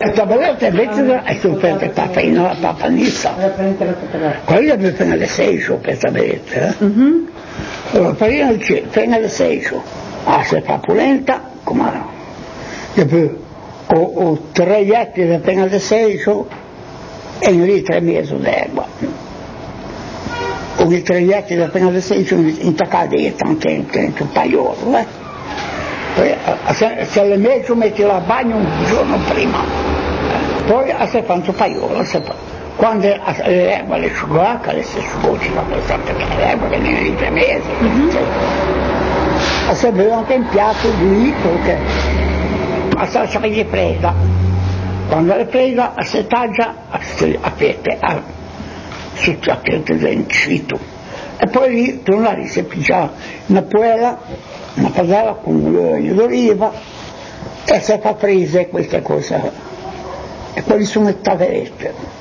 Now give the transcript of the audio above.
La tavoletta invece è sempre per fare la papanissa. Quella mi fa alle 6 per tavoletta. Allora, prima alle 6, se fa polenta, come no. E poi ho 3 gatti da prima alle 6 e lì 3 mesi d'acqua. Ho i 3 gatti da prima alle 6 intaccati anche in paiolo. Poi se alle mezzo metti la bagno un giorno prima, poi se fa un paiolo, quando le erbe le asciugate, le si asciugano, perché le erbe che ne di 3 mesi. Se vedo anche in piatto lì, perché a salsa che prega, quando le prega si taglia a pete, sotto a pete del cito. E poi lì torna lì, si pigia una padella con l'olio d'oliva e si fa frise queste cose. E quali sono le tavolette.